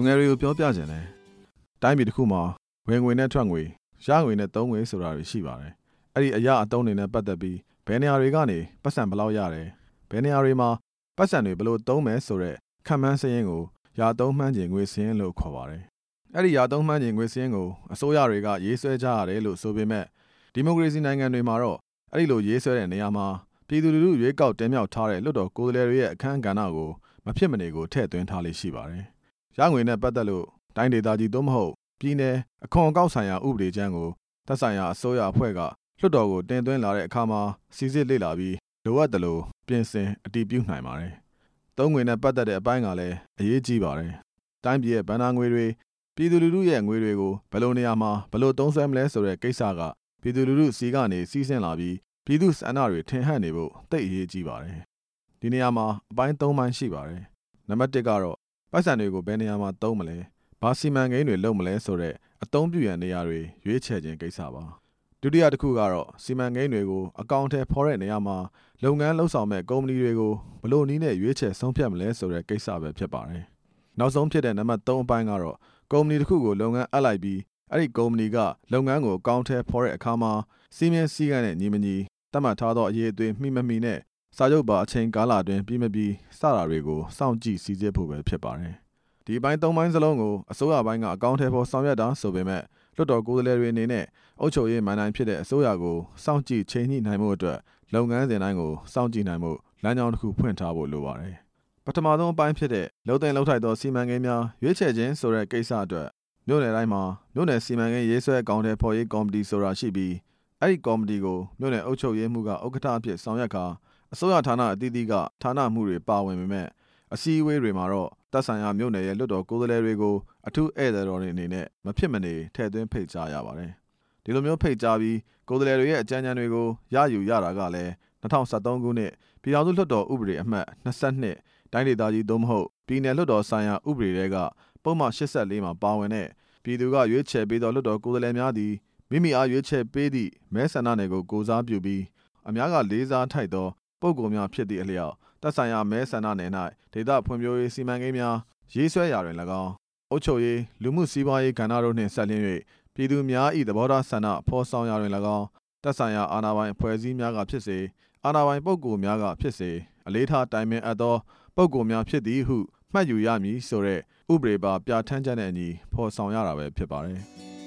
ငယ်တွေကိုပြောပြခြင်းလဲတိုင်းပြည်တစ်ခုမှာဝင်ငွေနဲ့ထွက်ငွေရငွေနဲ့သုံးငွေဆိုတာတွေရှိပါတယ်အဲ့ဒီအရာအတုံးတွေနဲ့ပတ်သက်ပြီးဘယ်နေရာတွေကနေပတ်စံဘယ်လောက်ရတယ်ဘယ်နေရာတွေမှာပတ်စံတွေဘယ်လိုသုံးမယ်ဆိုတဲ့ခံမှန်းစရင်းကိုရာသုံးမှန်းခြင်းငွေစရင်းလို့ခေါ်ပါတယ်အဲ့ဒီရာသုံးမှန်းခြင်းငွေစရင်းကိုအစိုးရတွေကရေးဆွဲကြရတယ်လို့ဆိုပေမဲ့ဒီမိုကရေစီနိုင်ငံတွေမှာတော့အဲ့ဒီလိုရေးဆွဲတဲ့နေရာမှာပြည်သူလူထုရွေးကောက်တင်မြှောက်ထားတဲ့လွှတ်တော်ကိုယ်စားလှယ်တွေရဲ့အခမ်းကဏ္ဍကိုမဖြစ်မနေကိုထည့်သွင်းထားလေးရှိပါတယ်ရငွေနဲ့ပတ်သက်လို့တိုင်းဒေသကြီးသို့မဟုတ်ပြည်내အခွန်အကောက်ဆိုင်ရာဥပဒေကြမ်းကိုသက်ဆိုင်ရာအစိုးရအဖွဲ့ကလွှတ်တော်ကိုတင်သွင်းလာတဲ့အခါမှာစီစစ်လေ့လာပြီးလိုအပ်တယ်လို့ပြင်ဆင်အတည်ပြုနိုင်ပါတယ်။သုံးငွေနဲ့ပတ်သက်တဲ့အပိုင်းကလည်းအရေးကြီးပါတယ်။တိုင်းပြည်ရဲ့ဘဏ္ဍာငွေတွေပြည်သူလူထုရဲ့ငွေတွေကိုဘယ်လိုနေရာမှာဘယ်လိုသုံးစွဲမလဲဆိုတဲ့ကိစ္စကပြည်သူလူထုစီကနေစီးဆင်းလာပြီးပြည်သူ့ဆန္ဒတွေထင်ဟပ်နေဖို့သိအရေးကြီးပါတယ်။ဒီနေရာမှာအပိုင်း၃ပိုင်းရှိပါတယ်။နံပါတ်၁ကတော့ပတ်စံတွေကိုဘယ်နေရာမှာသုံးမလဲဘာစီမံကိန်းတွေလုပ်မလဲဆိုတဲ့အသုံးပြုရန်နေရာတွေရွေးချယ်ခြင်းကိစ္စပါဒုတိယတစ်ခုကတော့စီမံကိန်းတွေကိုအကောင့်ထဲဖော်တဲ့နေရာမှာလုပ်ငန်းလှုပ်ဆောင်မဲ့ကုမ္ပဏီတွေကိုဘယ်လိုနည်းနဲ့ရွေးချယ်ဆုံးဖြတ်မလဲဆိုတဲ့ကိစ္စပဲဖြစ်ပါတယ်နောက်ဆုံးဖြစ်တဲ့နံပါတ်3အပိုင်းကတော့ကုမ္ပဏီတစ်ခုကိုလုပ်ငန်းအပ်လိုက်ပြီးအဲ့ဒီကုမ္ပဏီကလုပ်ငန်းကိုအကောင့်ထဲဖော်တဲ့အခါမှာစီမင်းစည်းကမ်းနဲ့ညီမညီသတ်မှတ်ထားသောအရေးအသွေးမှီမမှီနဲ့စာချုပ်ပါအချိန်ကာလအတွင်းပြီးမပြီးစတာတွေကိုစောင့်ကြည့်စီစစ်ဖို့ပဲဖြစ်ပါတယ်ဒီအပိုင်း၃ပိုင်းစလုံးကိုအစိုးရပိုင်းကအကောင့်ထဲပေါ်ဆောင်ရွက်တာဆိုပေမဲ့လွှတ်တော်ကိုယ်စားလှယ်တွေအနေနဲ့အုပ်ချုပ်ရေးမဏ္ဍိုင်ဖြစ်တဲ့အစိုးရကိုစောင့်ကြည့်ချိန်ညှိနိုင်မှုအတွက်လုပ်ငန်းစဉ်တိုင်းကိုစောင့်ကြည့်နိုင်မှုလမ်းကြောင်းတစ်ခုဖွင့်ထားဖို့လိုပါတယ်ပထမဆုံးအပိုင်းဖြစ်တဲ့လုံတင်လုံထိုက်သောစီမံကိန်းများရွေးချယ်ခြင်းဆိုတဲ့ကိစ္စအတွက်မြို့နယ်တိုင်းမှာမြို့နယ်စီမံကိန်းရေးဆွဲအကောင့်ထဲပေါ်ရေးကော်မတီဆိုတာရှိပြီးအဲ့ဒီကော်မတီကိုမြို့နယ်အုပ်ချုပ်ရေးမှူးကဥက္ကဋ္ဌအဖြစ်ဆောင်ရွက်ကာအစိုးရဌာနအသီးသီးကဌာနမှုတွေပါဝင်ပေမဲ့အစည်းအဝေးတွေမှာတော့သက်ဆိုင်ရာမြို့နယ်ရဲ့လွှတ်တော်ကိုယ်စားလှယ်တွေကိုအထူးဧည့်သည်တော်တွေအနေနဲ့မဖြစ်မနေထည့်သွင်းဖိတ်ကြားရပါတယ်။ဒီလိုမျိုးဖိတ်ကြားပြီးကိုယ်စားလှယ်တွေရဲ့အကြံဉာဏ်တွေကိုရယူရတာကလည်း2013ခုနှစ်ပြည်ထောင်စုလွှတ်တော်ဥပဒေအမှတ်22တိုင်းဒေသကြီးသို့မဟုတ်ပြည်내လွှတ်တော်ဆိုင်ရာဥပဒေတွေကပုံမှန်84မှာပါဝင်တဲ့ပြည်သူကရွေးချယ်ပေးသောလွှတ်တော်ကိုယ်စားလှယ်များသည်မိမိအားရွေးချယ်ပေးသည့်မဲဆန္ဒနယ်ကိုကိုစားပြုပြီးအများကလေးစားထိုက်သောပုဂ္ဂိုလ်များဖြစ်သည့်အလျောက်သက်ဆိုင်ရာမဲဆန္ဒနယ်၌ဒေသဖွံ့ဖြိုးရေးစီမံကိန်းများရေးဆွဲရာတွင်၎င်းအုပ်ချုပ်ရေးလူမှုစီးပွားရေးကဏ္ဍတို့နှင့်ဆက်လျင်း၍ပြည်သူများ၏သဘောထားဆန္ဒဖော်ဆောင်ရာတွင်၎င်းသက်ဆိုင်ရာအာဏာပိုင်အဖွဲ့အစည်းများကဖြစ်စေအာဏာပိုင်ပုဂ္ဂိုလ်များကဖြစ်စေအလေးထားတိုင်ပင်အပ်သောပုဂ္ဂိုလ်များဖြစ်သည်ဟုမှတ်ယူရမည်ဆိုတဲ့ဥပဒေပါပြဋ္ဌာန်းချက်နဲ့အညီဖော်ဆောင်ရတာပဲဖြစ်ပါတယ်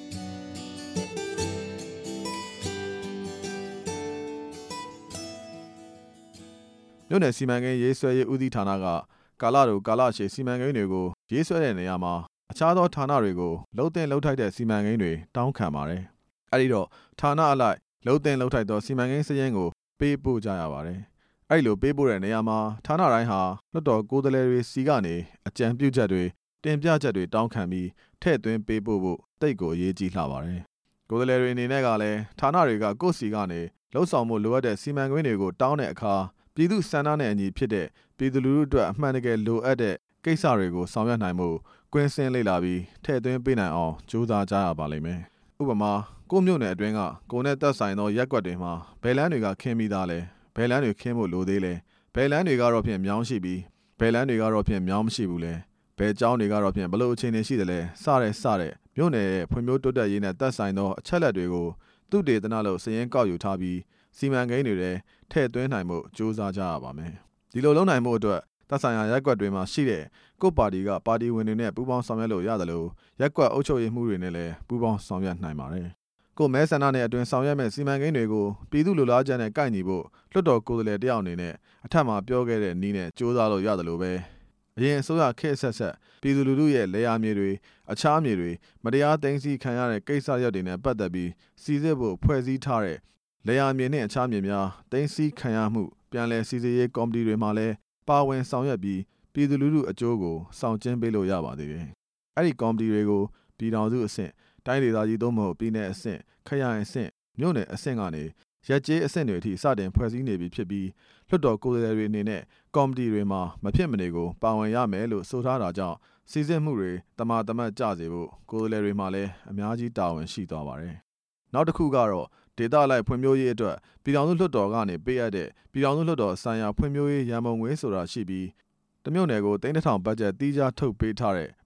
မြို့နယ်စီမံကိန်းရေးဆွဲရေးဦးစီးဌာနကကာလတို့ကာလရှည်စီမံကိန်းတွေကိုရေးဆွဲတဲ့နေရာမှာအခြားသောဌာနတွေကိုလှုပ်တင်လှုပ်ထိုက်တဲ့စီမံကိန်းတွေတောင်းခံပါတယ်။အဲဒီတော့ဌာနအလိုက်လှုပ်တင်လှုပ်ထိုက်သောစီမံကိန်းစာရင်းကိုပေးပို့ကြရပါတယ်။အဲဒီလိုပေးပို့တဲ့နေရာမှာဌာနတိုင်းဟာလွှတ်တော်ကိုယ်စားလှယ်တွေစီကနေအကြံပြုချက်တွေတင်ပြချက်တွေတောင်းခံပြီးထည့်သွင်းပေးပို့ဖို့တိတ်ကိုအရေးကြီးလှပါတယ်။ကိုယ်စားလှယ်တွေအနေနဲ့ကလည်းဌာနတွေကကိုယ့်စီကနေလှုပ်ဆောင်မှုလိုအပ်တဲ့စီမံကိန်းတွေကိုတောင်းတဲ့အခါပြည်သူစံနှုန်းနဲ့အညီဖြစ်တဲ့ပြည်သူလူထုအတွက်အမှန်တကယ်လိုအပ်တဲ့ကိစ္စတွေကိုဆောင်ရွက်နိုင်မှုကွင်းစင်းလေ့လာပြီးထည့်သွင်းပေးနိုင်အောင်ကြိုးစားကြရပါလိမ့်မယ်။ဥပမာကိုမြို့နယ်အတွင်းကကိုနဲ့သက်ဆိုင်သောရပ်ကွက်တွေမှာဘယ်လမ်းတွေကခင်းပြီးသားလဲဘယ်လမ်းတွေခင်းဖို့လိုသေးလဲဘယ်လမ်းတွေကတော့ဖြင့်မြောင်းရှိပြီးဘယ်လမ်းတွေကတော့ဖြင့်မြောင်းမရှိဘူးလဲဘယ်ကျောင်းတွေကတော့ဖြင့်ဘလို့အခြေအနေရှိတယ်လဲစတဲ့မြို့နယ်ရဲ့ဖွံ့ဖြိုးတိုးတက်ရေးနဲ့သက်ဆိုင်သောအချက်အလက်တွေကိုသူတေသနလို့စာရင်းကောက်ယူထားပြီးစီမံကိန်းတွေထည့်သွင်းနိုင်မှုကြိုးစားကြရပါမယ်။ဒီလိုလုပ်နိုင်မှုအတွက်သက်ဆိုင်ရာရပ်ကွက်တွေမှာရှိတဲ့ကိုယ့်ပါတီကပါတီဝင်တွေနဲ့ပူးပေါင်းဆောင်ရွက်လို့ရတယ်လို့ရပ်ကွက်အုပ်ချုပ်ရေးမှုတွေနဲ့လည်းပူးပေါင်းဆောင်ရွက်နိုင်ပါတယ်။ကိုယ်မဲဆန္ဒနဲ့အတွင်ဆောင်ရွက်မဲ့စီမံကိန်းတွေကိုပြည်သူလူလားချက်နဲ့ကိုက်ညီဖို့လွှတ်တော်ကိုယ်စားလှယ်တယောက်အနေနဲ့အထက်မှာပြောခဲ့တဲ့နည်းနဲ့ကြိုးစားလို့ရတယ်လို့ပဲအရင်အစိုးရခေတ်ဆက်ပြည်သူလူထုရဲ့လေယာမြေတွေအခြားမြေတွေမတရားသိမ်းဆည်းခံရတဲ့ကိစ္စရပ်တွေနဲ့ပတ်သက်ပြီးစီစစ်ဖို့ဖွဲ့စည်းထားတဲ့လေယာမြေနဲ့အခြားမြေများသိမ်းဆည်းခံရမှုပြန်လည်စီစစ်ရေးကော်မတီတွေမှာလည်းပါဝင်ဆောင်ရွက်ပြီးပြည်သူလူထုအကျိုးကိုဆောင်ကျဉ်ပေးလို့ရပါသေးတယ်။အဲ့ဒီကော်မတီတွေကိုပြည်ထောင်စုအဆင့်တိုင်းဒေသကြီးသို့မဟုတ်ပြည်내အဆင့်ခရိုင်အဆင့်မြို့နယ်အဆင့်ကနေရပ်ကျေးအဆင့်တွေအထိစတင်ဖွဲ့စည်းနေပြီဖြစ်ပြီးလွှတ်တော်ကိုယ်စားလှယ်တွေအနေနဲ့ကော်မတီတွေမှာမဖြစ်မနေကိုပါဝင်ရမယ်လို့ဆိုထားတာကြောင့်စီစစ်မှုတွေတမာတမတ်ကြစေဖို့ကိုယ်စားလှယ်တွေမှာလည်းအများကြီးတာဝန်ရှိသွားပါတယ်။နောက်တစ်ခုကတော့ဒေသလိုက်ဖွံ့ဖြိုးရေးအတွက်ပြည်ထောင်စုလွှတ်တော်ကနေပေးအပ်တဲ့ပြည်ထောင်စုလွှတ်တော်ဆိုင်ရာဖွံ့ဖြိုးရေးရန်ပုံငွေဆိုတာရှိပြီးတမြို့နယ်ကို3000ဘတ်ဂျက်တီးခြားထုတ်ပေးထားတဲ့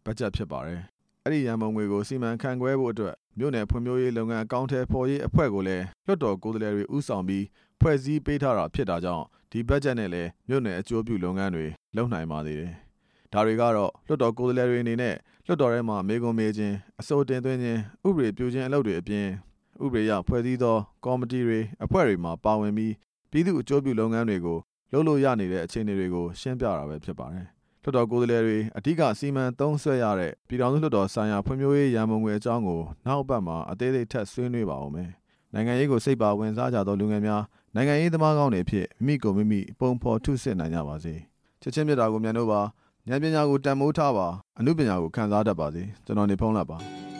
ဘတ်ဂျက်ဖြစ်ပါတယ်။အဲ့ဒီရန်ပုံငွေကိုစီမံခန့်ခွဲဖို့အတွက်မြို့နယ်ဖွံ့ဖြိုးရေးလုပ်ငန်းအကောင့်ထဲပေါ်ရေးအဖွဲ့ကိုလည်းလွှတ်တော်ကိုယ်စားလှယ်တွေဦးဆောင်ပြီးဖွဲ့စည်းပေးထားတာဖြစ်တာကြောင့်ဒီဘတ်ဂျက်နဲ့လည်းမြို့နယ်အကျိုးပြုလုပ်ငန်းတွေလုပ်နိုင်ပါသေးတယ်။ဒါတွေကတော့လွှတ်တော်ကိုယ်စားလှယ်တွေအနေနဲ့လွှတ်တော်ထဲမှာမေးခွန်းမေးခြင်းအဆိုတင်သွင်းခြင်းဥပဒေပြုခြင်းအလုပ်တွေအပြင်ဥပဒေအရဖွဲ့စည်းသောကော်မတီတွေအဖွဲ့တွေမှာပါဝင်ပြီးပြည်သူ့အကျိုးပြုလုပ်ငန်းတွေကိုလုပ်လို့ရနေတဲ့အခြေအနေတွေကိုရှင်းပြတာပဲဖြစ်ပါတယ်။လွှတ်တော်ကိုယ်စားလှယ်တွေအဓိကစီမံသုံးစွဲရတဲ့ပြည်ထောင်စုလွှတ်တော်ဆိုင်ရာဖွံ့ဖြိုးရေးရန်ပုံငွေအကြောင်းကိုနောက်အပတ်မှာအသေးစိတ်ထပ်ဆွေးနွေးပါဦးမယ်။နိုင်ငံရေးကိုစိတ်ပါဝင်စားကြသောလူငယ်များနိုင်ငံရေးသမားကောင်းတွေဖြစ်မိမိကိုမိမိပုံဖော်ထုစစ်နိုင်ကြပါစေ။ချစ်ချင်းမြတ်တာကိုမြန်လို့ပါဉာဏ်ပညာကိုတန်မိုးထားပါအနုပညာကိုခံစားတတ်ပါစေကျွန်တော်နေဖုံးလာပါ